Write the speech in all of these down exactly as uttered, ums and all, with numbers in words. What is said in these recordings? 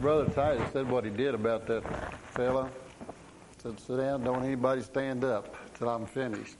Brother Titus said what he did about that fella. He said, sit down, don't anybody stand up till I'm finished.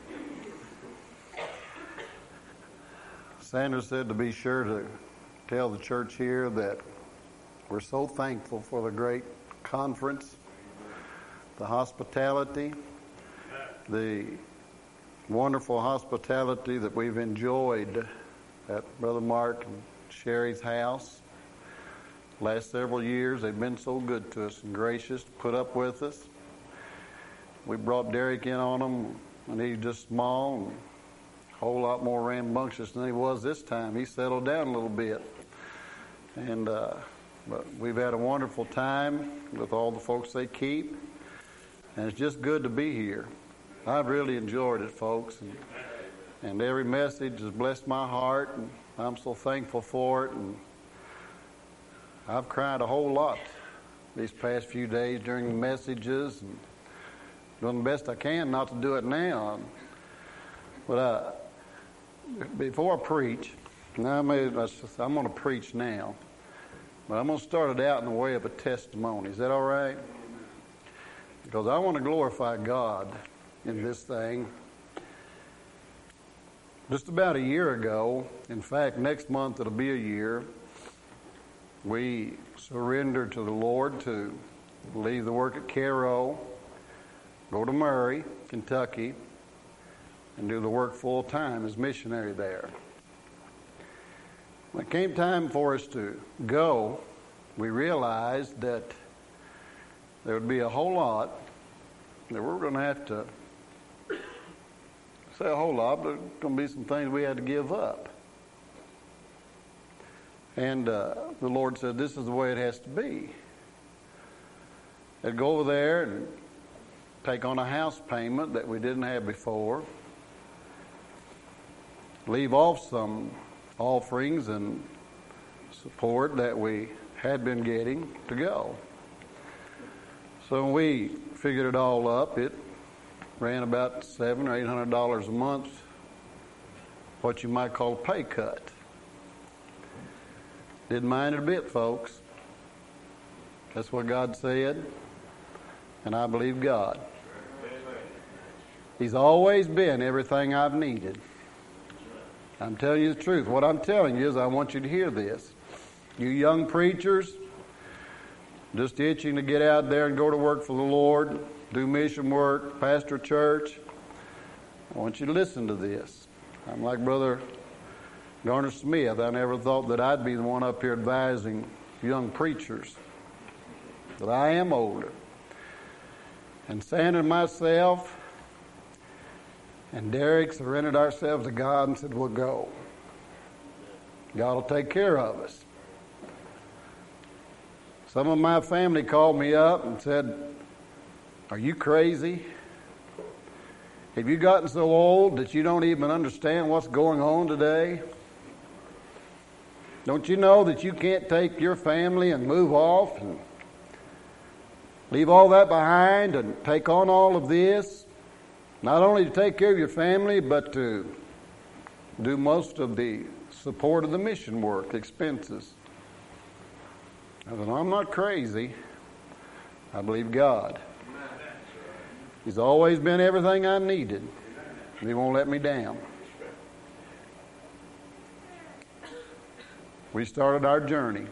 Sanders said to be sure to tell the church here that we're so thankful for the great conference, the hospitality, the wonderful hospitality that we've enjoyed at Brother Mark and Sherry's house. Last several years, they've been so good to us and gracious to put up with us. We brought Derek in on them when he was just small and a whole lot more rambunctious than he was this time. He settled down a little bit. And uh, but we've had a wonderful time with all the folks they keep. And it's just good to be here. I've really enjoyed it, folks. And, and every message has blessed my heart. And I'm so thankful for it. And I've cried a whole lot these past few days during the messages. And doing the best I can not to do it now. But uh, before I preach, now I may, I'm going to preach now. But I'm going to start it out in the way of a testimony. Is that all right? Because I want to glorify God in this thing. Just about a year ago, in fact, next month it'll be a year, we surrendered to the Lord to leave the work at Cairo, go to Murray, Kentucky, and do the work full time as missionary there. When it came time for us to go, we realized that there would be a whole lot that we were going to have to say a whole lot, but there's going to be some things we had to give up. And uh, the Lord said, this is the way it has to be. They'd go over there and take on a house payment that we didn't have before, leave off some offerings and support that we had been getting to go. So when we figured it all up, it ran about seven or eight hundred dollars a month, what you might call a pay cut. Didn't mind it a bit, folks. That's what God said, and I believe God. He's always been everything I've needed. I'm telling you the truth. What I'm telling you is I want you to hear this. You young preachers, just itching to get out there and go to work for the Lord, do mission work, pastor a church, I want you to listen to this. I'm like Brother Garner Smith. I never thought that I'd be the one up here advising young preachers. But I am older. And Sandra and myself and Derek surrendered ourselves to God and said, we'll go. God will take care of us. Some of my family called me up and said, are you crazy? Have you gotten so old that you don't even understand what's going on today? Don't you know that you can't take your family and move off and leave all that behind and take on all of this? Not only to take care of your family, but to do most of the support of the mission work, expenses. I said, I'm not crazy. I believe God. He's always been everything I needed. And He won't let me down. We started our journey.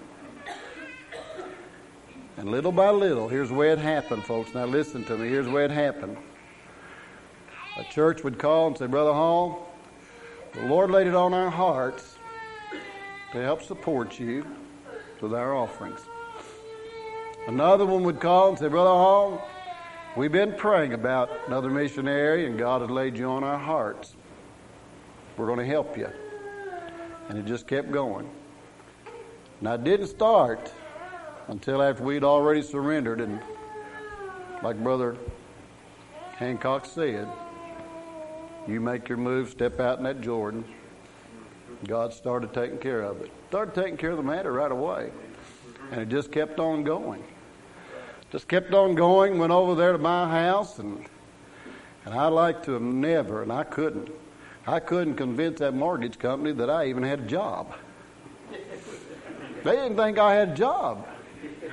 And little by little, here's the way it happened, folks. Now listen to me. Here's the way it happened. A church would call and say, Brother Hall, the Lord laid it on our hearts to help support you with our offerings. Another one would call and say, Brother Hall, we've been praying about another missionary and God has laid you on our hearts. We're going to help you. And it just kept going. Now it didn't start until after we'd already surrendered, and like Brother Hancock said, you make your move, step out in that Jordan. God started taking care of it. Started taking care of the matter right away. And it just kept on going. Just kept on going, went over there to my house, and and I'd like to have never, and I couldn't, I couldn't convince that mortgage company that I even had a job. They didn't think I had a job.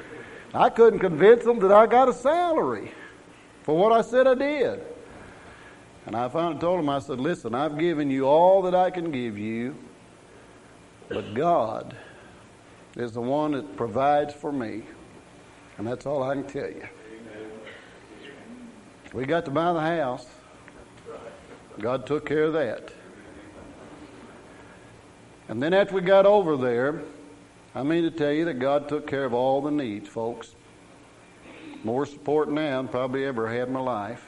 I couldn't convince them that I got a salary for what I said I did. And I finally told them, I said, listen, I've given you all that I can give you, but God is the one that provides for me. And that's all I can tell you. We got to buy the house. God took care of that. And then after we got over there, I mean to tell you that God took care of all the needs, folks. More support now than probably ever had in my life.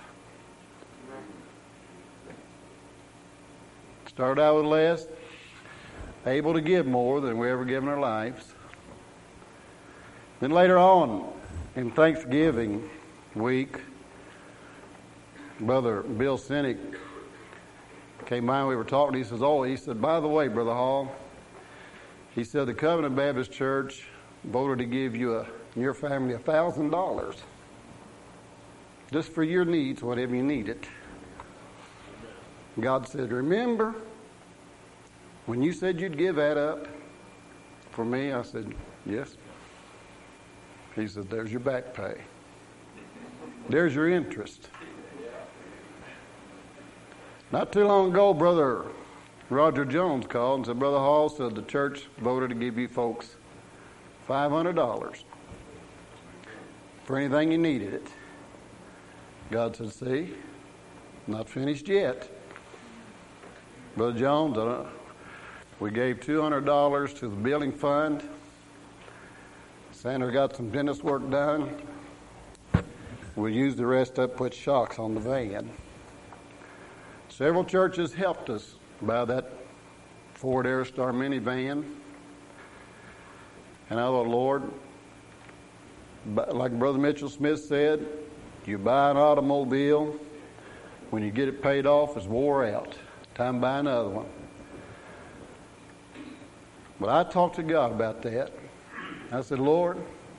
Started out with less, able to give more than we ever give in our lives. Then later on, in Thanksgiving week, Brother Bill Sinek came by and we were talking. He says, oh, he said, by the way, Brother Hall, he said, the Covenant Baptist Church voted to give you a, your family a thousand dollars just for your needs, whatever you need it. God said, remember when you said you'd give that up for me? I said, yes. He said, there's your back pay. There's your interest. Not too long ago, Brother Roger Jones called and said, Brother Hall said the church voted to give you folks five hundred dollars for anything you needed it. God said, see, not finished yet. Brother Jones, uh, we gave two hundred dollars to the building fund. Sandra got some dentist work done. We used the rest up, put shocks on the van. Several churches helped us buy that Ford Aerostar minivan. And I thought, Lord, like Brother Mitchell Smith said, you buy an automobile, when you get it paid off, it's wore out. Time to buy another one. But I talked to God about that. I said, Lord,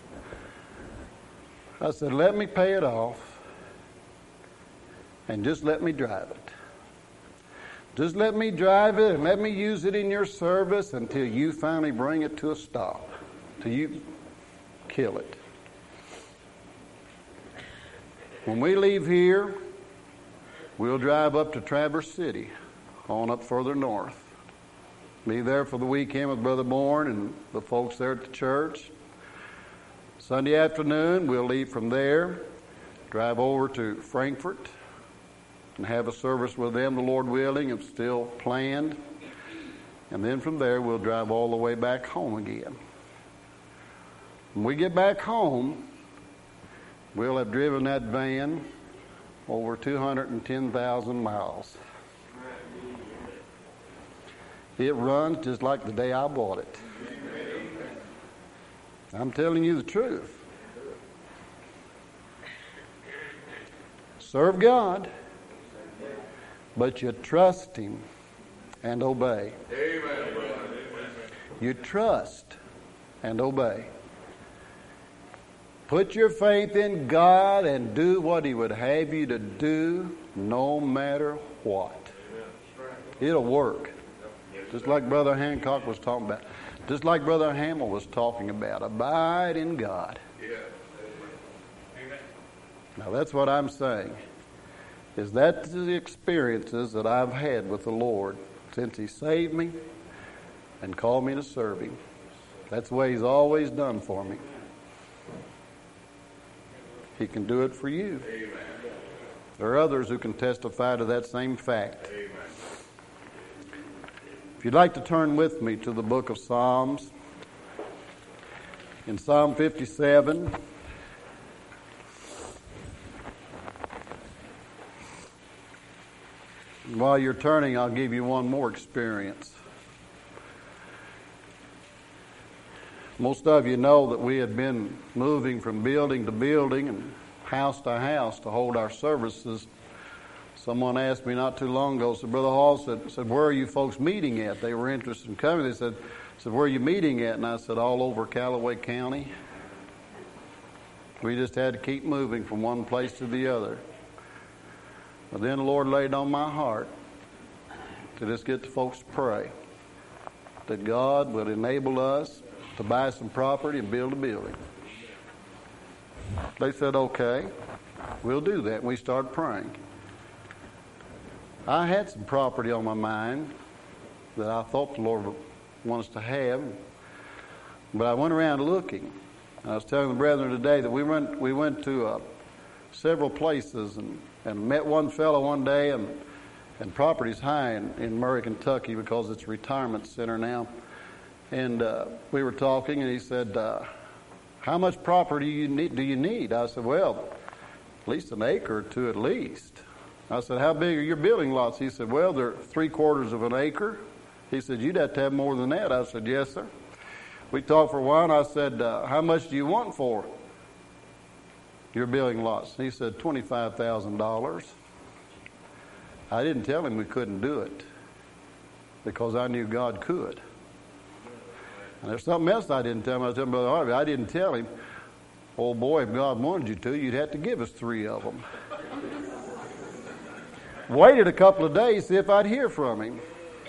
I said, let me pay it off and just let me drive it. Just let me drive it and let me use it in your service until you finally bring it to a stop, till you kill it. When we leave here, we'll drive up to Traverse City, on up further north. Be there for the weekend with Brother Bourne and the folks there at the church. Sunday afternoon, we'll leave from there, drive over to Frankfort, and have a service with them, the Lord willing, if still planned. And then from there, we'll drive all the way back home again. When we get back home, we'll have driven that van over two hundred ten thousand miles. It runs just like the day I bought it. I'm telling you the truth. Serve God, but you trust Him and obey. Amen. You trust and obey. Put your faith in God and do what He would have you to do, no matter what. It'll work. Just like Brother Hancock was talking about. Just like Brother Hamill was talking about. Abide in God. Now that's what I'm saying. Is that's the experiences that I've had with the Lord since He saved me and called me to serve Him. That's the way He's always done for me. He can do it for you. Amen. There are others who can testify to that same fact. Amen. If you'd like to turn with me to the book of Psalms, in Psalm fifty-seven, while you're turning, I'll give you one more experience. Most of you know that we had been moving from building to building and house to house to hold our services. Someone asked me not too long ago, said, Brother Hall, said, said, where are you folks meeting at? They were interested in coming. They said, said, where are you meeting at? And I said, all over Callaway County. We just had to keep moving from one place to the other. But then the Lord laid on my heart to just get the folks to pray that God would enable us to buy some property and build a building. They said, okay, we'll do that. And we started praying. I had some property on my mind that I thought the Lord wanted us to have, but I went around looking. I was telling the brethren today that we went we went to uh, several places and, and met one fellow one day, and and property's high in, in Murray, Kentucky, because it's a retirement center now. And uh, we were talking, and he said, uh, how much property you need, do you need? I said, well, at least an acre or two at least. I said, how big are your building lots? He said, well, they're three quarters of an acre. He said, you'd have to have more than that. I said, yes, sir. We talked for a while, and I said, uh, how much do you want for your building lots? He said, twenty-five thousand dollars. I didn't tell him we couldn't do it because I knew God could. And there's something else I didn't tell him. I told him, Brother Harvey, I didn't tell him, oh boy, if God wanted you to, you'd have to give us three of them. Waited a couple of days to see if I'd hear from him.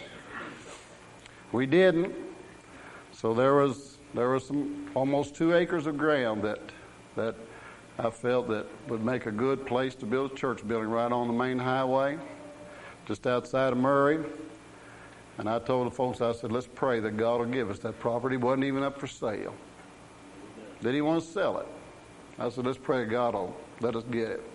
We didn't. So there was there was some almost two acres of ground that that I felt that would make a good place to build a church building right on the main highway, just outside of Murray. And I told the folks, I said, let's pray that God will give us that property. It wasn't even up for sale. Did he want to sell it? I said, let's pray God will let us get it.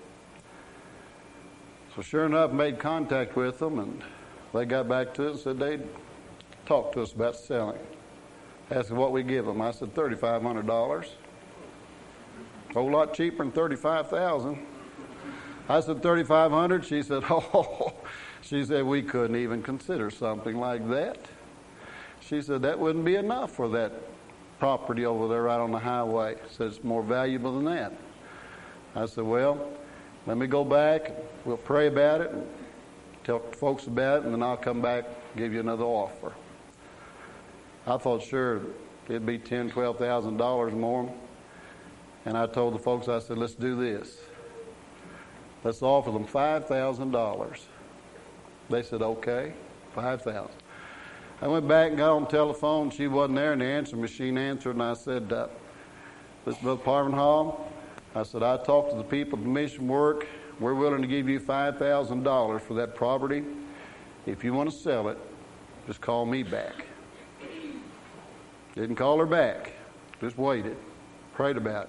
So sure enough, made contact with them, and they got back to us and said they'd talk to us about selling. Asked what we give them. I said, thirty-five hundred dollars. A whole lot cheaper than thirty-five thousand dollars. I said, thirty-five hundred dollars. She said, oh, she said, we couldn't even consider something like that. She said, that wouldn't be enough for that property over there right on the highway. Said, it's more valuable than that. I said, well, let me go back. We'll pray about it and tell folks about it, and then I'll come back and give you another offer. I thought sure it'd be ten thousand dollars, twelve thousand dollars more. And I told the folks, I said, let's do this. Let's offer them five thousand dollars. They said, okay, five thousand dollars. I went back and got on the telephone. She wasn't there, and the answering machine answered, and I said, uh, this is Brother Parvinhall. I said, I talked to the people at the mission work. We're willing to give you five thousand dollars for that property. If you want to sell it, just call me back. Didn't call her back. Just waited. Prayed about it.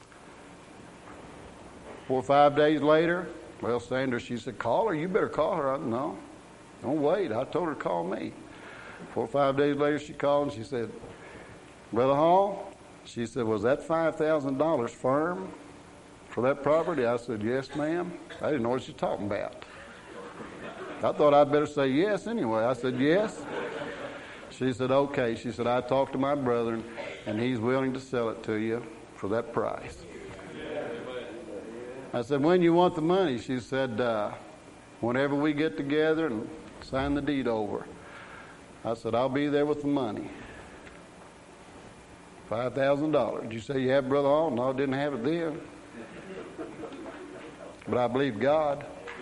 Four or five days later, well, Sandra, she said, call her. You better call her. I said, no, don't wait. I told her to call me. Four or five days later, she called and she said, Brother Hall, she said, was that five thousand dollars firm for that property? I said, yes, ma'am. I didn't know what she was talking about. I thought I'd better say yes anyway. I said, yes. She said, okay. She said, I talked to my brother, and he's willing to sell it to you for that price. I said, when you want the money? She said, uh, whenever we get together and sign the deed over. I said, I'll be there with the money. five thousand dollars. Did you say you have, Brother Hall? No, I didn't have it then. But I believe God.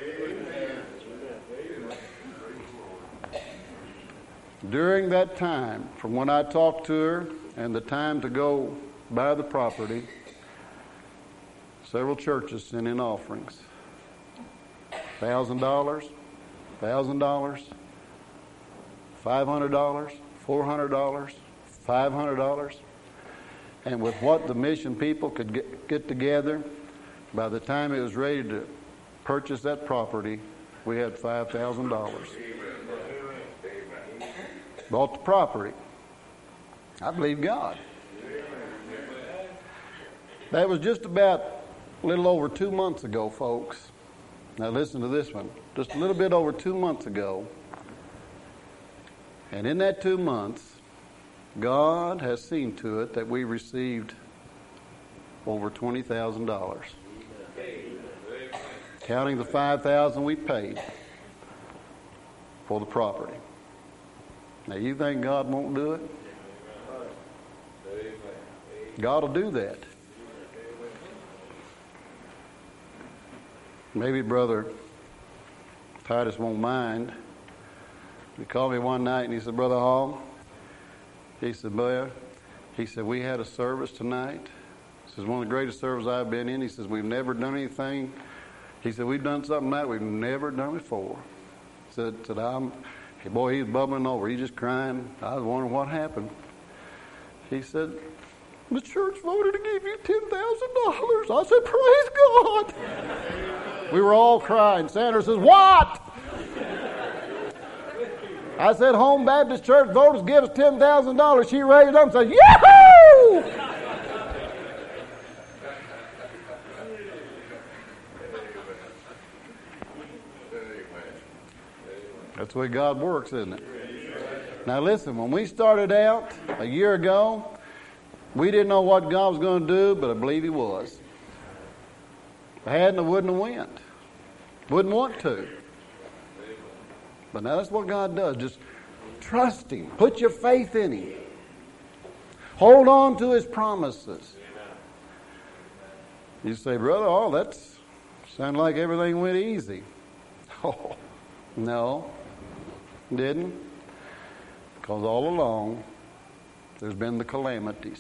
During that time, from when I talked to her and the time to go buy the property, several churches sent in offerings. one thousand dollars, one thousand dollars, five hundred dollars, four hundred dollars, five hundred dollars. And with what the mission people could get, get together, by the time it was ready to purchase that property, we had five thousand dollars. Bought the property. I believe God. That was just about a little over two months ago, folks. Now listen to this one. Just a little bit over two months ago. And in that two months, God has seen to it that we received over twenty thousand dollars. Counting the five thousand dollars we paid for the property. Now, you think God won't do it? God will do that. Maybe Brother Titus won't mind. He called me one night and he said, Brother Hall, he said, boy, he said, we had a service tonight This is one of the greatest services I've been in. He says, we've never done anything. He said, we've done something that we've never done before. He said, said I'm, hey, boy, he's bubbling over. He's just crying. I was wondering what happened. He said, the church voted to give you ten thousand dollars. I said, praise God. We were all crying. Sandra says, what? I said, Home Baptist Church voters give us ten thousand dollars. She raised up and said, Yahoo! That's the way God works, isn't it? Now listen, when we started out a year ago, we didn't know what God was going to do, but I believe He was. If I hadn't, I wouldn't have went. Wouldn't want to. But now that's what God does. Just trust Him. Put your faith in Him. Hold on to His promises. You say, brother, oh, that's sounds like everything went easy. Oh, no, didn't. Because all along, there's been the calamities.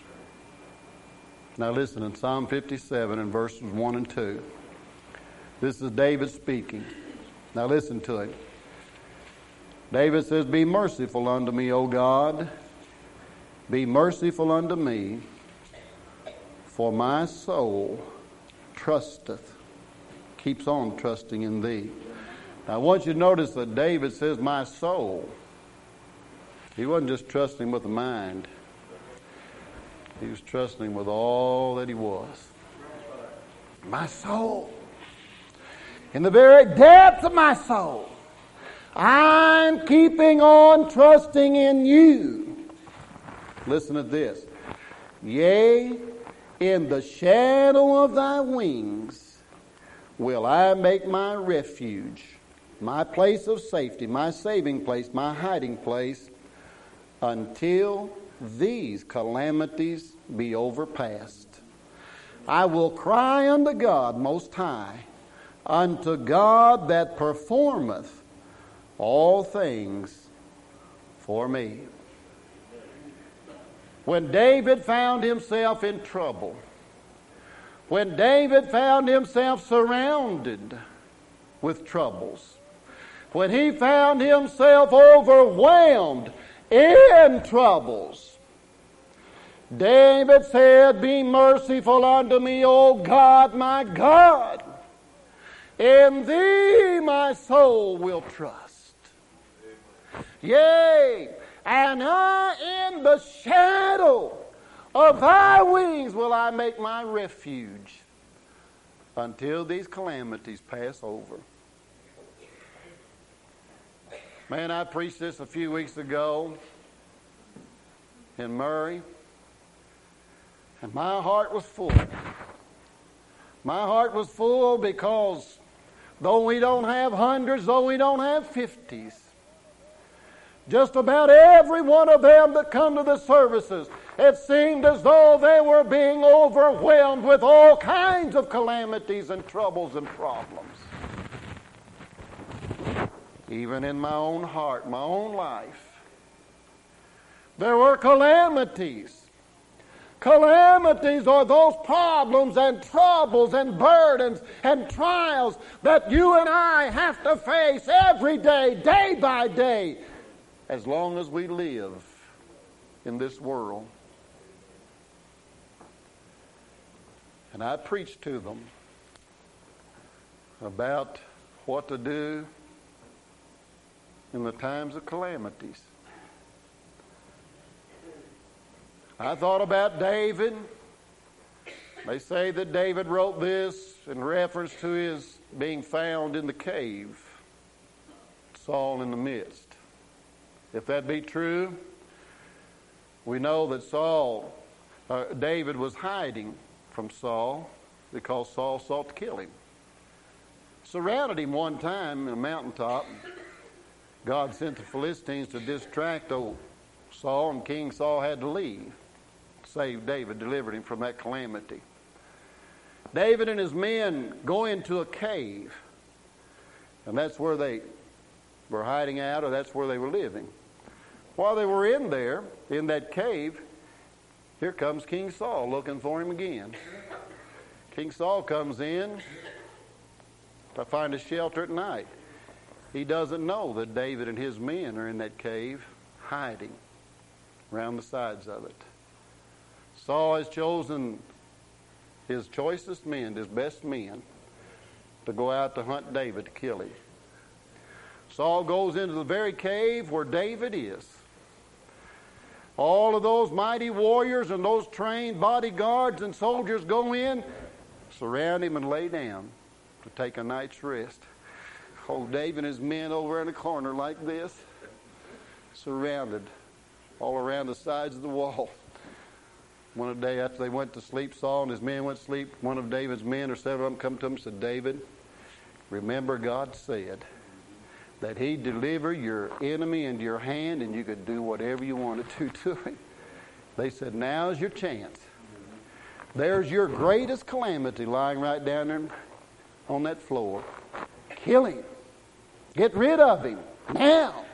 Now listen, in Psalm fifty-seven and verses one and two, this is David speaking. Now listen to it. David says, be merciful unto me, O God. Be merciful unto me, for my soul trusteth, keeps on trusting in Thee. Now I want you to notice that David says, my soul. He wasn't just trusting with the mind. He was trusting with all that he was. My soul. In the very depths of my soul, I'm keeping on trusting in You. Listen to this. Yea, in the shadow of Thy wings will I make my refuge, my place of safety, my saving place, my hiding place, until these calamities be overpassed. I will cry unto God Most High, unto God that performeth all things for me. When David found himself in trouble, when David found himself surrounded with troubles, when he found himself overwhelmed in troubles, David said, be merciful unto me, O God, my God. In Thee my soul will trust. Yea, and I in the shadow of Thy wings will I make my refuge until these calamities pass over. Man, I preached this a few weeks ago in Murray, and my heart was full. My heart was full because though we don't have hundreds, though we don't have fifties, just about every one of them that come to the services, it seemed as though they were being overwhelmed with all kinds of calamities and troubles and problems. Even in my own heart, my own life, there were calamities. Calamities are those problems and troubles and burdens and trials that you and I have to face every day, day by day, as long as we live in this world. And I preached to them about what to do in the times of calamities. I thought about David. They say that David wrote this in reference to his being found in the cave, Saul in the midst. If that be true, we know that Saul, uh, David was hiding from Saul because Saul sought to kill him. Surrounded him one time in a mountaintop. God sent the Philistines to distract old Saul, and King Saul had to leave. Saved David, delivered him from that calamity. David and his men go into a cave, and that's where they were hiding out, or that's where they were living. While they were in there, in that cave, Here comes King Saul looking for him again. King Saul comes in to find a shelter at night. He doesn't know that David and his men are in that cave hiding around the sides of it. Saul has chosen his choicest men, his best men, to go out to hunt David to kill him. Saul goes into the very cave where David is. All of those mighty warriors and those trained bodyguards and soldiers go in, surround him and lay down to take a night's rest. Old David and his men over in a corner like this, surrounded all around the sides of the wall. One day after they went to sleep, Saul and his men went to sleep. One of David's men or several of them come to him and said, David, remember God said that he'd deliver your enemy into your hand and you could do whatever you wanted to to him. They said, now's your chance. There's your greatest calamity lying right down there on that floor. Kill him. Get rid of him. Now.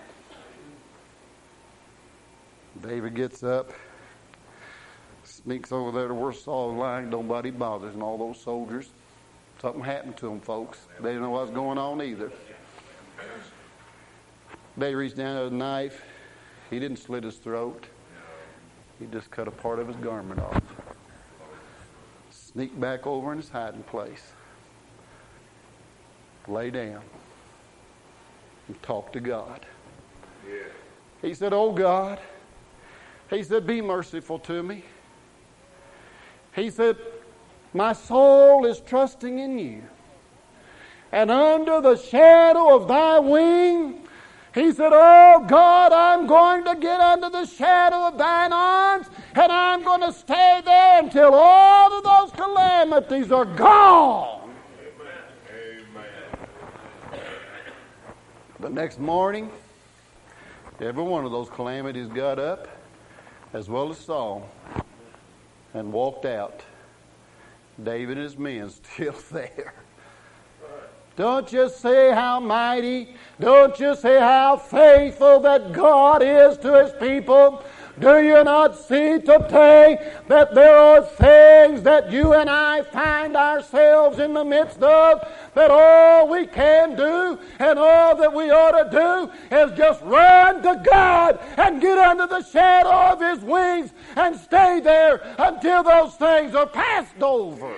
David gets up, sneaks over there to where Saul was lying. Nobody bothers. And all those soldiers, something happened to them, folks. They didn't know what was going on either. They reached down with a knife. He didn't slit his throat. He just cut a part of his garment off. Sneaked back over in his hiding place. Lay down and talk to God. He said, oh God, he said, be merciful to me. He said, my soul is trusting in you. And under the shadow of thy wing, he said, oh God, I'm going to get under the shadow of thine arms, and I'm going to stay there until all of those calamities are gone. Amen. Amen. The next morning, every one of those calamities got up, as well as Saul, and walked out. David and his men still there. Don't you see how mighty, don't you see how faithful that God is to his people? Do you not see today that there are things that you and I find ourselves in the midst of, that all we can do and all that we ought to do is just run to God and get under the shadow of his wings and stay there until those things are passed over.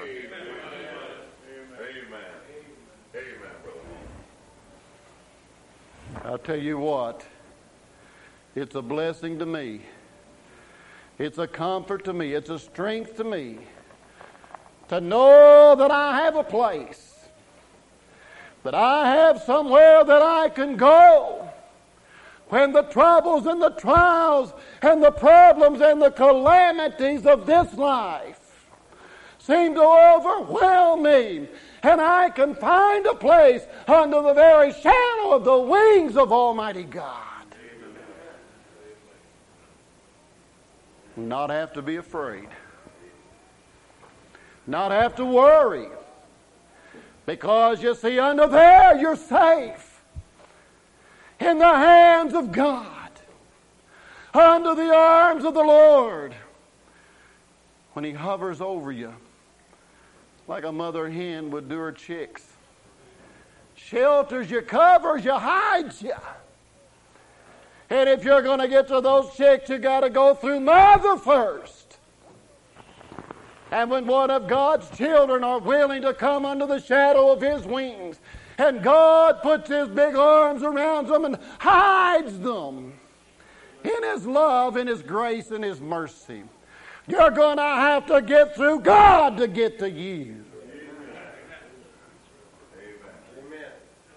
I'll tell you what, it's a blessing to me. It's a comfort to me. It's a strength to me to know that I have a place, that I have somewhere that I can go when the troubles and the trials and the problems and the calamities of this life seem to overwhelm me. And I can find a place under the very shadow of the wings of Almighty God. Not have to be afraid. Not have to worry. Because you see, under there you're safe. In the hands of God. Under the arms of the Lord. When He hovers over you, like a mother hen would do her chicks. Shelters you, covers you, hides you. And if you're going to get to those chicks, you got to go through mother first. And when one of God's children are willing to come under the shadow of His wings, and God puts His big arms around them and hides them in His love, in His grace, and His mercy, you're going to have to get through God to get to you. Amen.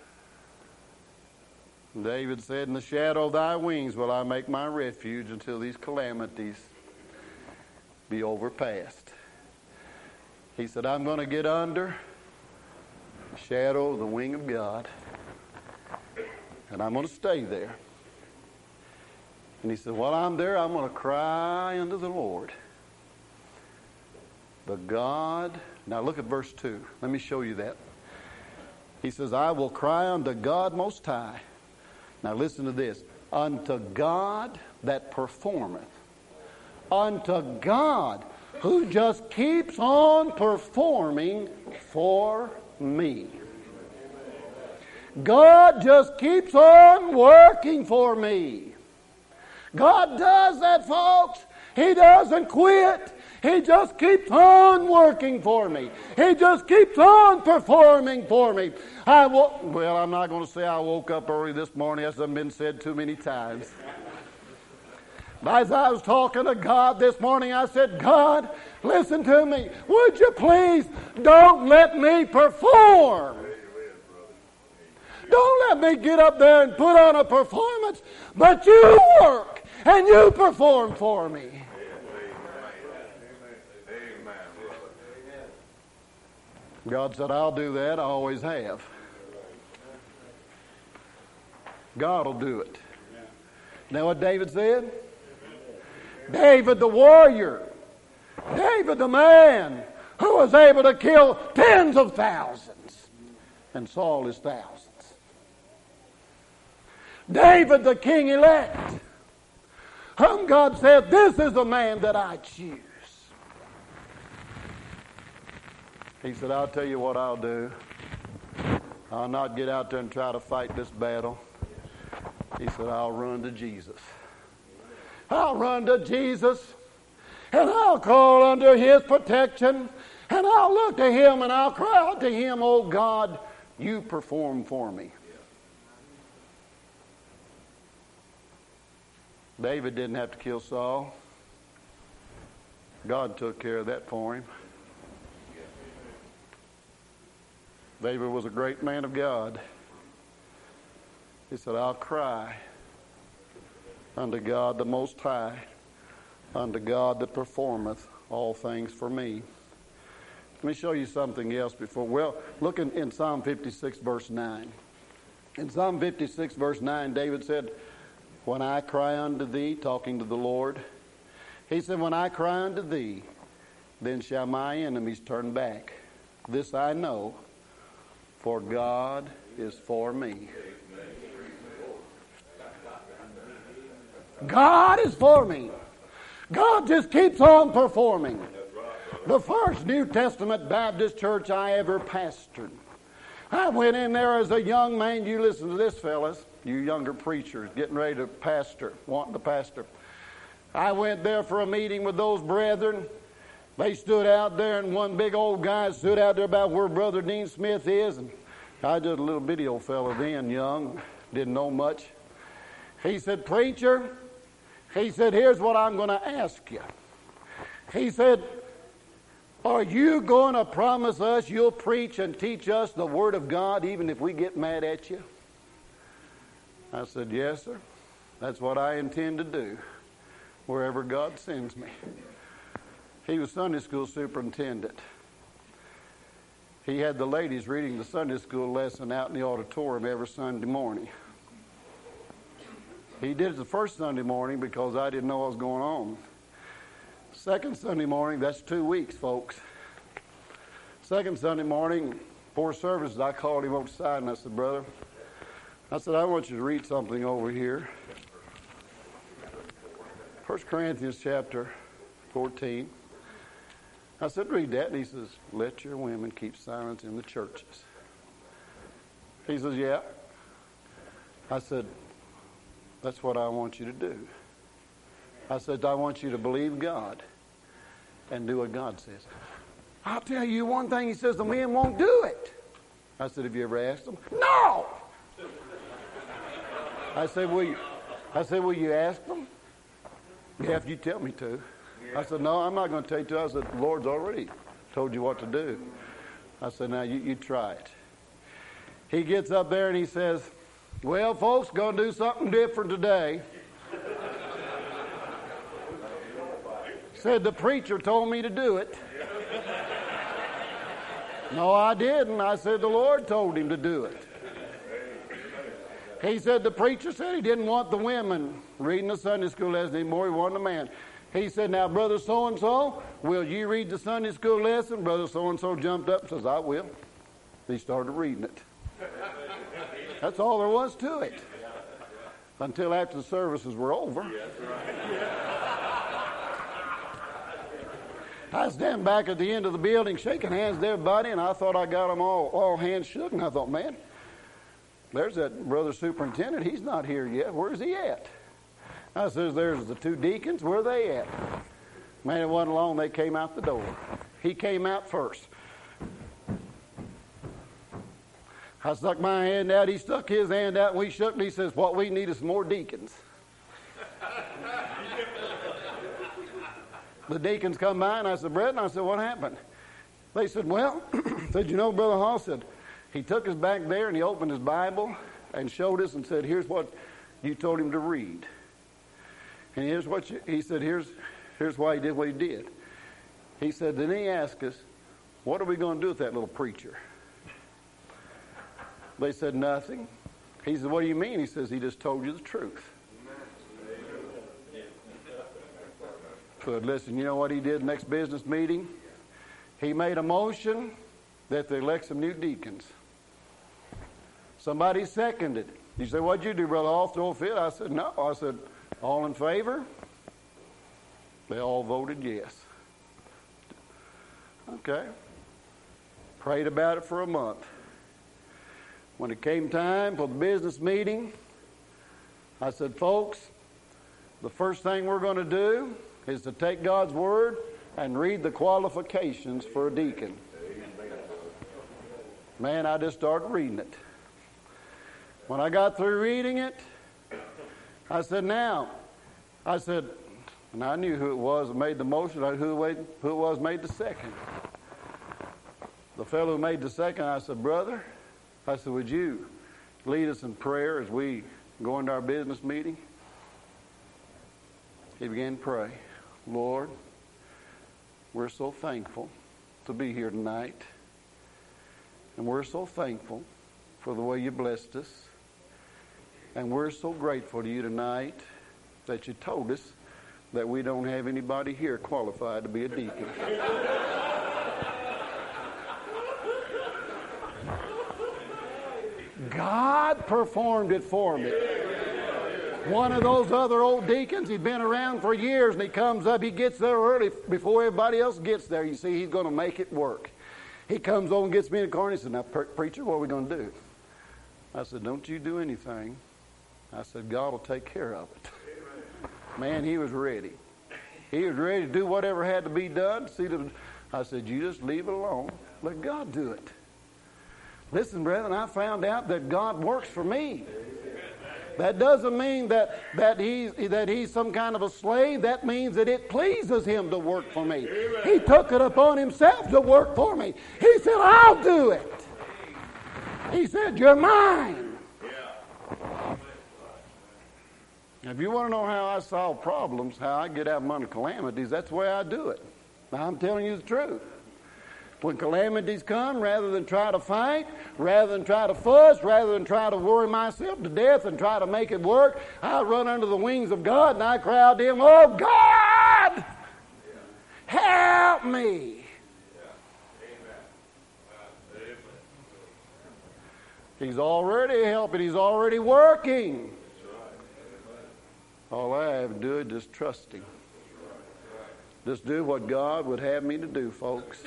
David said, in the shadow of thy wings will I make my refuge until these calamities be overpassed. He said, I'm going to get under the shadow of the wing of God, and I'm going to stay there. And he said, while I'm there, I'm going to cry unto the Lord. The God, now look at verse two. Let me show you that. He says, I will cry unto God Most High. Now listen to this. Unto God that performeth unto God, who just keeps on performing for me. God just keeps on working for me. God does that, folks. He doesn't quit. He just keeps on working for me. He just keeps on performing for me. I wo- well, I'm not going to say I woke up early this morning. That's been said too many times. But as I was talking to God this morning, I said, God, listen to me. Would you please don't let me perform. Don't let me get up there and put on a performance, but you work and you perform for me. God said, I'll do that. I always have. God will do it. You know what David said? David the warrior. David the man who was able to kill tens of thousands. And Saul is thousands. David the king elect, whom God said, this is the man that I choose. He said, I'll tell you what I'll do. I'll not get out there and try to fight this battle. He said, I'll run to Jesus. I'll run to Jesus, and I'll call under His protection, and I'll look to Him, and I'll cry out to Him, oh God, you perform for me. David didn't have to kill Saul. God took care of that for him. David was a great man of God. He said, I'll cry unto God the Most High, unto God that performeth all things for me. Let me show you something else before. Well, look in, in Psalm fifty-six, verse nine. In Psalm fifty-six, verse nine, David said, when I cry unto thee, talking to the Lord, he said, when I cry unto thee, then shall my enemies turn back. This I know, for God is for me. God is for me. God just keeps on performing. The first New Testament Baptist church I ever pastored, I went in there as a young man. You listen to this, fellas, you younger preachers getting ready to pastor, wanting to pastor. I went there for a meeting with those brethren. They stood out there, and one big old guy stood out there about where Brother Dean Smith is. And I was just a little bitty old fella then, young, didn't know much. He said, preacher, he said, here's what I'm going to ask you. He said, are you going to promise us you'll preach and teach us the Word of God even if we get mad at you? I said, yes, sir. That's what I intend to do wherever God sends me. He was Sunday school superintendent. He had the ladies reading the Sunday school lesson out in the auditorium every Sunday morning. He did it the first Sunday morning because I didn't know what was going on. Second Sunday morning, that's two weeks, folks. Second Sunday morning, before services, I called him over the side and I said, brother, I said, I want you to read something over here. First Corinthians chapter fourteen. I said, read that. And he says, let your women keep silence in the churches. He says, yeah. I said, that's what I want you to do. I said, I want you to believe God and do what God says. I'll tell you one thing. He says, the men won't do it. I said, have you ever asked them? No! I said, will you, I said, will you ask them? Yeah, if you tell me to. I said, no, I'm not going to tell you to. I said, the Lord's already told you what to do. I said, now you, you try it. He gets up there and he says, well, folks, going to do something different today. Said the preacher told me to do it. No, I didn't. I said the Lord told him to do it. He said the preacher said he didn't want the women reading the Sunday school lesson anymore. He wanted a man. He said, now, Brother so-and-so, will you read the Sunday school lesson? Brother so-and-so jumped up and says, I will. He started reading it. That's all there was to it. Until after the services were over. I stand back at the end of the building shaking hands with everybody, and I thought I got them all, all hands shook, and I thought, man, there's that brother superintendent. He's not here yet. Where's he at? I says, there's the two deacons. Where are they at? Man, it wasn't long. They came out the door. He came out first. I stuck my hand out. He stuck his hand out, and we shook, and he says, what we need is more deacons. The deacons come by, and I said, Brett, and I said, what happened? They said, well, said, you know, Brother Hall said, he took us back there, and he opened his Bible and showed us and said, here's what you told him to read. And here's what you, he said, here's, here's why he did what he did. He said, then he asked us, what are we going to do with that little preacher? They said, nothing. He said, what do you mean? He says, he just told you the truth. But listen, you know what he did next business meeting? He made a motion that they elect some new deacons. Somebody seconded it. You say, what'd you do, Brother Hall? Throw a fit? I said, no. I said, all in favor? They all voted yes. Okay. Prayed about it for a month. When it came time for the business meeting, I said, folks, the first thing we're going to do is to take God's Word and read the qualifications for a deacon. Man, I just started reading it. When I got through reading it, I said, now, I said, and I knew who it was that made the motion, I knew who it was made the second. The fellow who made the second, I said, brother, I said, would you lead us in prayer as we go into our business meeting? He began to pray. Lord, we're so thankful to be here tonight. And we're so thankful for the way you blessed us. And we're so grateful to you tonight that you told us that we don't have anybody here qualified to be a deacon. God performed it for me. One of those other old deacons, he'd been around for years, and he comes up, he gets there early before everybody else gets there. You see, he's going to make it work. He comes over and gets me in the corner, and he said, now, preacher, what are we going to do? I said, don't you do anything. I said, God will take care of it. Man, he was ready. He was ready to do whatever had to be done. See, the, I said, you just leave it alone. Let God do it. Listen, brethren, I found out that God works for me. That doesn't mean that, that, he's, that he's some kind of a slave. That means that it pleases him to work for me. He took it upon himself to work for me. He said, I'll do it. He said, you're mine. If you want to know how I solve problems, how I get out of under calamities, that's the way I do it. Now, I'm telling you the truth. When calamities come, rather than try to fight, rather than try to fuss, rather than try to worry myself to death and try to make it work, I run under the wings of God and I cry out to him, oh God, help me. He's already helping. He's already working. All I have to do is just trust him. Just do what God would have me to do, folks.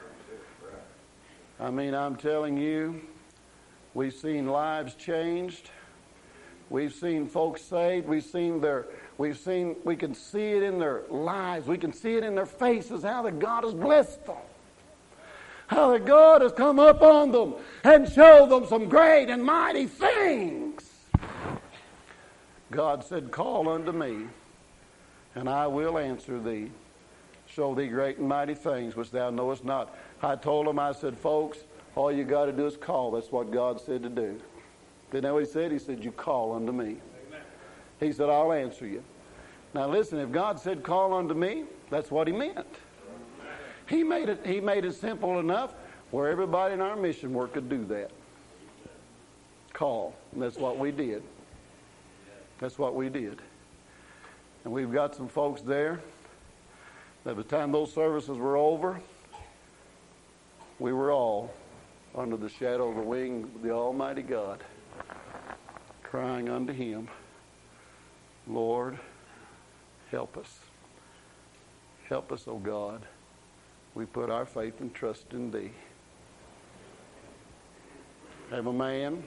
I mean, I'm telling you, we've seen lives changed. We've seen folks saved. We've seen their, we've seen, we can see it in their lives. We can see it in their faces, how that God has blessed them. How that God has come up on them and showed them some great and mighty things. God said, call unto me, and I will answer thee. Show thee great and mighty things which thou knowest not. I told him, I said, folks, all you got to do is call. That's what God said to do. You know what he said? He said, you call unto me. Amen. He said, I'll answer you. Now listen, if God said call unto me, that's what he meant. He made it, he made it simple enough where everybody in our mission work could do that. Call. And that's what we did. That's what we did. And we've got some folks there. By the time those services were over, we were all under the shadow of the wing of the Almighty God, crying unto him, Lord, help us. Help us, O God. We put our faith and trust in Thee. Have a man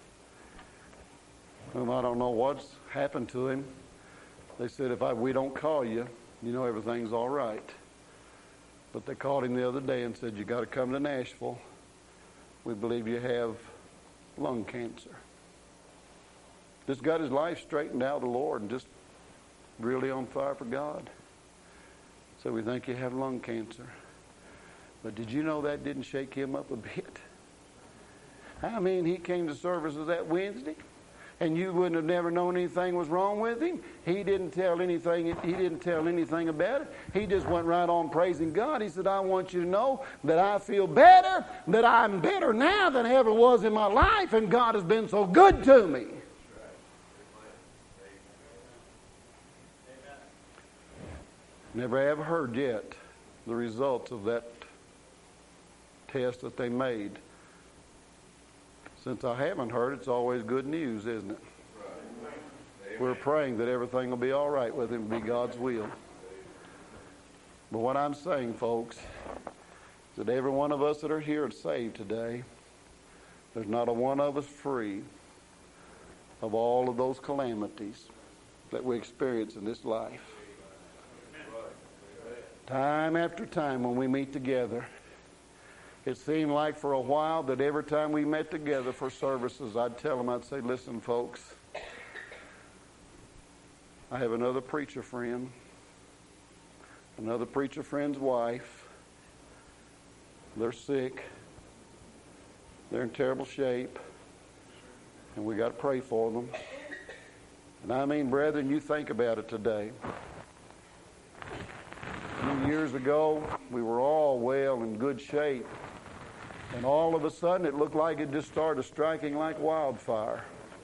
whom I don't know what's happened to him. They said, if I, we don't call you, you know everything's all right. But they called him the other day and said, you got to come to Nashville. We believe you have lung cancer. Just got his life straightened out, the Lord, and just really on fire for God. So we think you have lung cancer. But did you know that didn't shake him up a bit? I mean, he came to services that Wednesday, and you wouldn't have never known anything was wrong with him. He didn't tell anything. He didn't tell anything about it. He just went right on praising God. He said, I want you to know that I feel better, that I'm better now than I ever was in my life, and God has been so good to me. Never have heard yet the results of that test that they made. Since I haven't heard, it's always good news, isn't it? Right. We're praying that everything will be all right with him, be God's will. But what I'm saying, folks, is that every one of us that are here is saved today. There's not a one of us free of all of those calamities that we experience in this life. Time after time when we meet together, it seemed like for a while that every time we met together for services, I'd tell them, I'd say, listen, folks, I have another preacher friend, another preacher friend's wife. They're sick. They're in terrible shape. And we got to pray for them. And I mean, brethren, you think about it today. A few years ago, we were all well in good shape. And all of a sudden, it looked like it just started striking like wildfire.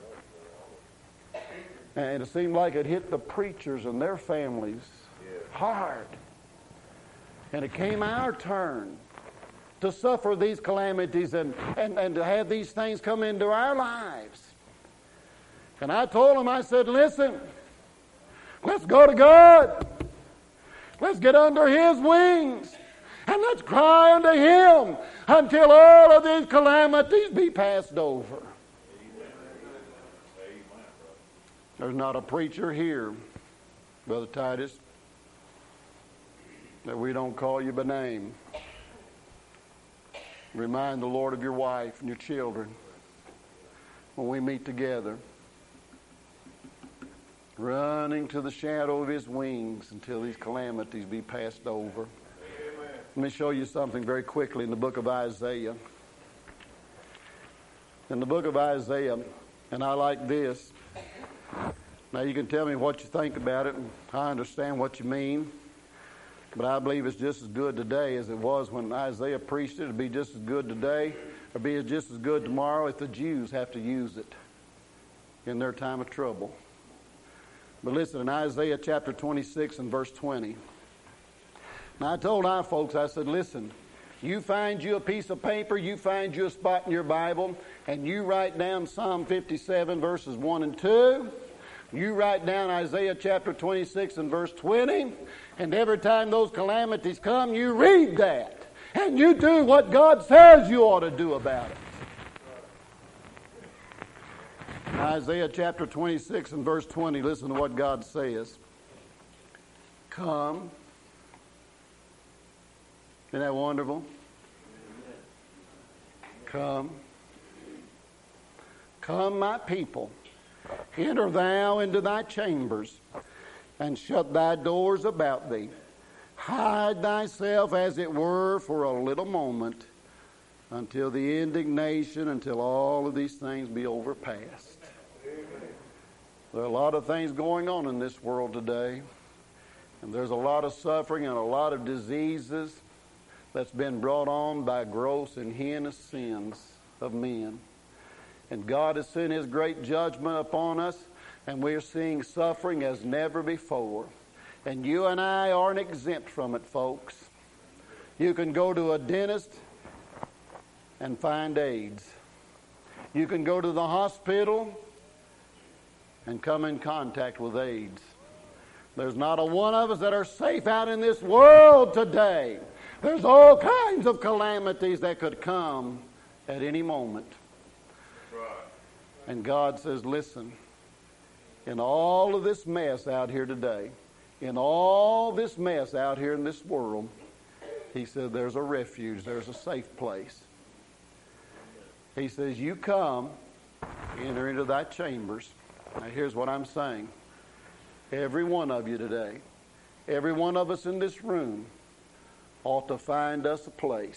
And it seemed like it hit the preachers and their families hard. And it came our turn to suffer these calamities and, and, and to have these things come into our lives. And I told them, I said, listen, let's go to God. Let's get under His wings. And let's cry unto Him until all of these calamities be passed over. There's not a preacher here, Brother Titus, that we don't call you by name. Remind the Lord of your wife and your children when we meet together. Running to the shadow of His wings until these calamities be passed over. Let me show you something very quickly in the book of Isaiah. In the book of Isaiah, and I like this. Now you can tell me what you think about it, and I understand what you mean. But I believe it's just as good today as it was when Isaiah preached it. It'll be just as good today, or be just as good tomorrow if the Jews have to use it in their time of trouble. But listen, in Isaiah chapter twenty-six and verse twenty. Now I told our folks, I said, listen, you find you a piece of paper, you find you a spot in your Bible, and you write down Psalm fifty-seven verses one and two. You write down Isaiah chapter twenty-six and verse twenty. And every time those calamities come, you read that. And you do what God says you ought to do about it. Isaiah chapter twenty-six and verse twenty, listen to what God says. Come. Isn't that wonderful? Come. Come, my people. Enter thou into thy chambers, and shut thy doors about thee. Hide thyself, as it were, for a little moment, until the indignation, until all of these things be overpassed. Amen. There are a lot of things going on in this world today, and there's a lot of suffering and a lot of diseases that's been brought on by gross and heinous sins of men. And God has sent His great judgment upon us, and we're seeing suffering as never before. And you and I aren't exempt from it, folks. You can go to a dentist and find AIDS. You can go to the hospital and come in contact with AIDS. There's not a one of us that are safe out in this world today. There's all kinds of calamities that could come at any moment. And God says, listen, in all of this mess out here today, in all this mess out here in this world, he said there's a refuge, there's a safe place. He says, you come, enter into thy chambers. Now here's what I'm saying. Every one of you today, every one of us in this room ought to find us a place.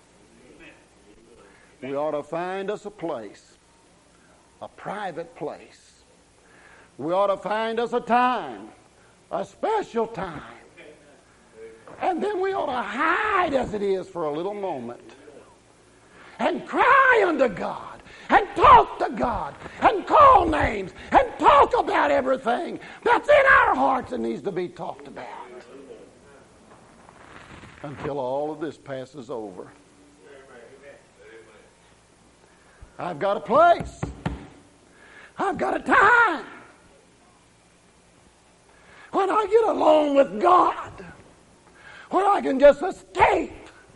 We ought to find us a place, a private place. We ought to find us a time, a special time. And then we ought to hide as it is for a little moment and cry unto God and talk to God and call names and talk about everything that's in our hearts and needs to be talked about until all of this passes over. I've got a place. I've got a time when I get alone with God, where I can just escape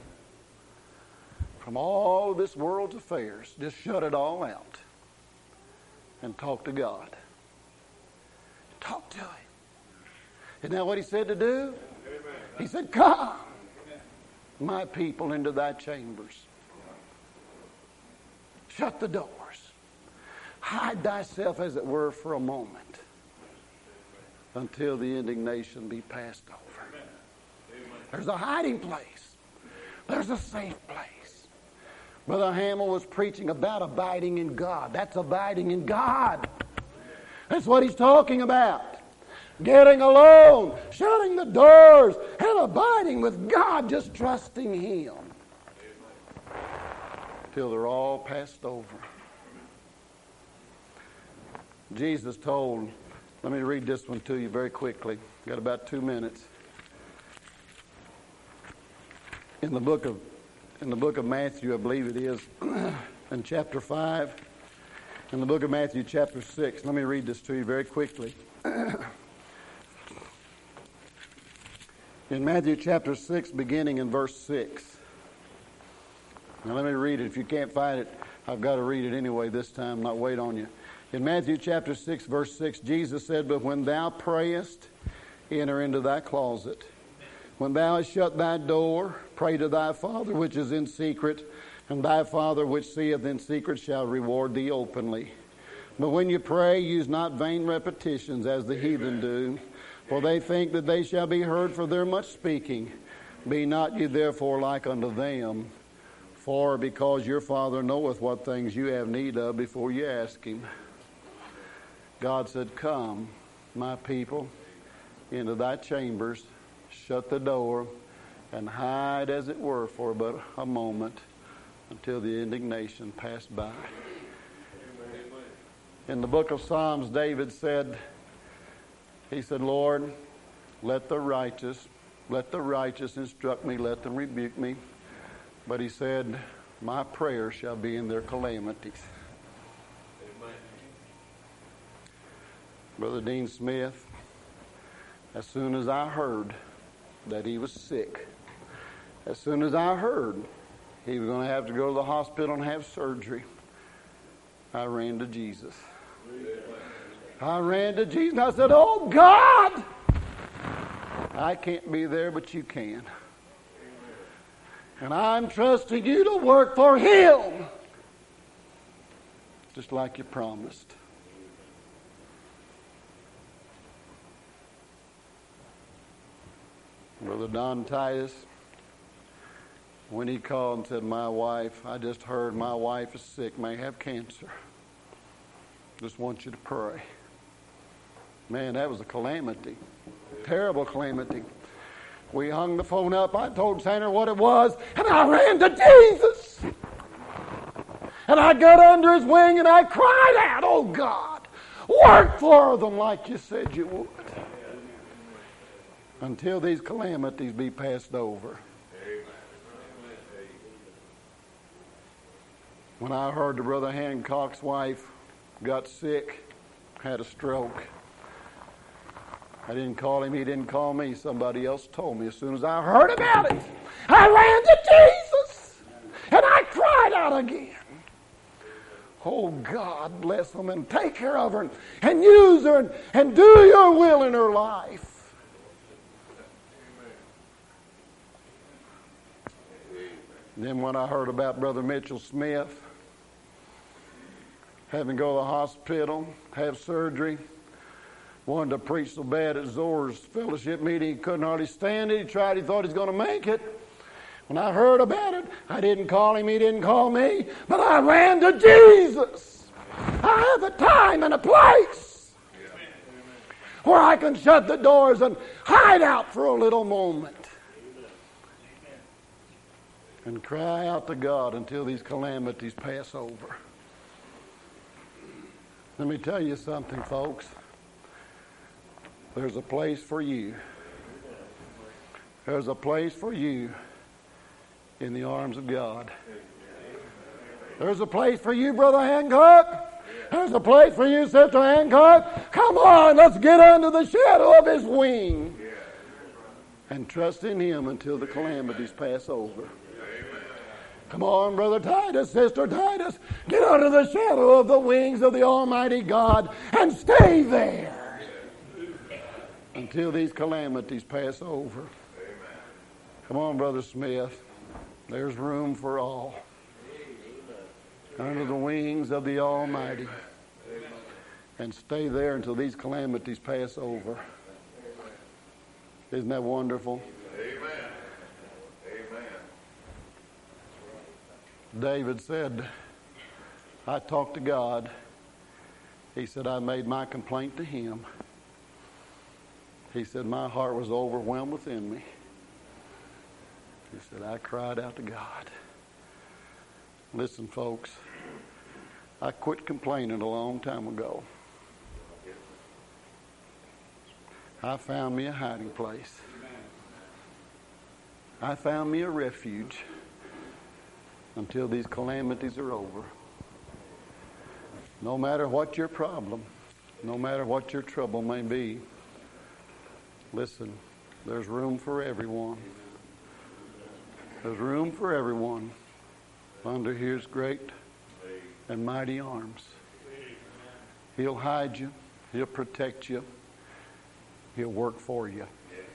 from all this world's affairs. Just shut it all out and talk to God. Talk to Him. Isn't that what He said to do? He said, come, my people, into thy chambers. Shut the doors. Hide thyself, as it were, for a moment until the indignation be passed over. There's a hiding place. There's a safe place. Brother Hamill was preaching about abiding in God. That's abiding in God. That's what he's talking about. Getting alone, shutting the doors, and abiding with God, just trusting Him till they're all passed over. Jesus told, let me read this one to you very quickly. Got about two minutes. In the book of in the book of Matthew, I believe it is, in chapter five, in the book of Matthew, chapter six. Let me read this to you very quickly. In Matthew chapter six, beginning in verse six. Now let me read it. If you can't find it, I've got to read it anyway this time, not wait on you. In Matthew chapter six, verse six, Jesus said, but when thou prayest, enter into thy closet. When thou hast shut thy door, pray to thy Father which is in secret, and thy Father which seeth in secret shall reward thee openly. But when you pray, use not vain repetitions as the heathen do, for they think that they shall be heard for their much speaking. Be not ye therefore like unto them, for because your Father knoweth what things you have need of before you ask Him. God said, come, my people, into thy chambers, shut the door, and hide, as it were, for but a moment until the indignation passed by. In the book of Psalms, David said, he said, Lord, let the righteous, let the righteous instruct me, let them rebuke me. But he said, my prayer shall be in their calamities. Amen. Brother Dean Smith, as soon as I heard that he was sick, as soon as I heard he was going to have to go to the hospital and have surgery, I ran to Jesus. I ran to Jesus and I said, oh God, I can't be there, but you can. And I'm trusting you to work for Him, just like you promised. Brother Don Titus, when he called and said, my wife, I just heard my wife is sick, may have cancer. Just want you to pray. Man, that was a calamity. Terrible calamity. We hung the phone up. I told Sandra what it was, and I ran to Jesus. And I got under His wing, and I cried out, oh God, work for them like you said you would, until these calamities be passed over. When I heard that Brother Hancock's wife got sick, had a stroke, I didn't call him. He didn't call me. Somebody else told me. As soon as I heard about it, I ran to Jesus. And I cried out again. Oh, God bless them and take care of her and, and use her and, and do your will in her life. And then when I heard about Brother Mitchell Smith having to go to the hospital, have surgery, wanted to preach so bad at Zoar's fellowship meeting, he couldn't hardly stand it. He tried, he thought he was going to make it. When I heard about it, I didn't call him, he didn't call me, but I ran to Jesus. I have a time and a place where I can shut the doors and hide out for a little moment and cry out to God until these calamities pass over. Let me tell you something, folks. There's a place for you. There's a place for you in the arms of God. There's a place for you, Brother Hancock. There's a place for you, Sister Hancock. Come on, let's get under the shadow of His wing and trust in Him until the calamities pass over. Come on, Brother Titus, Sister Titus, get under the shadow of the wings of the Almighty God and stay there until these calamities pass over. Come on, Brother Smith. There's room for all. Under the wings of the Almighty. And stay there until these calamities pass over. Isn't that wonderful? Amen. Amen. David said, I talked to God. He said, I made my complaint to Him. He said, my heart was overwhelmed within me. He said, I cried out to God. Listen, folks, I quit complaining a long time ago. I found me a hiding place. I found me a refuge until these calamities are over. No matter what your problem, no matter what your trouble may be, listen, there's room for everyone. There's room for everyone under His great and mighty arms. He'll hide you. He'll protect you. He'll work for you.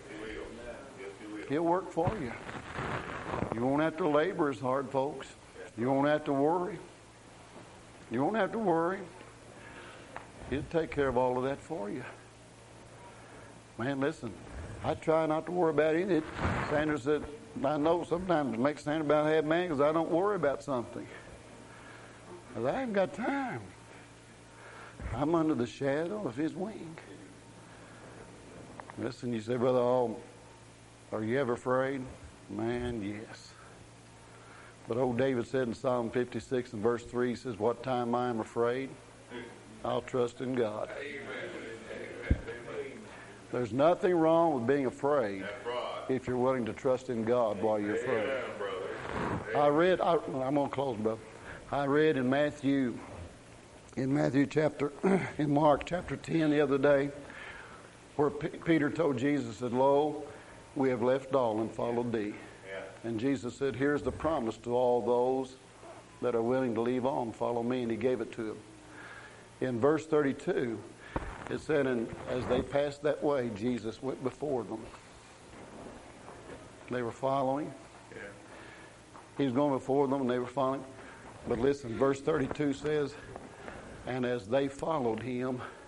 He'll work for you. You won't have to labor as hard, folks. You won't have to worry. You won't have to worry. He'll take care of all of that for you. Man, listen, I try not to worry about anything. Sandra said, I know sometimes it makes Sandra about half mad because I don't worry about something. Because I haven't got time. I'm under the shadow of His wing. Listen, you say, Brother, oh, are you ever afraid? Man, yes. But old David said in Psalm fifty-six and verse three, he says, what time I am afraid, I'll trust in God. There's nothing wrong with being afraid if you're willing to trust in God while you're afraid. I read, I, I'm going to close, brother. I read in Matthew, in Matthew chapter, in Mark chapter ten the other day, where P- Peter told Jesus, said, lo, we have left all and followed thee. And Jesus said, here's the promise to all those that are willing to leave all and follow me. And He gave it to them. In verse thirty-two, it said, and as they passed that way, Jesus went before them. They were following. Yeah. He was going before them and they were following. But listen, verse thirty-two says, and as they followed Him,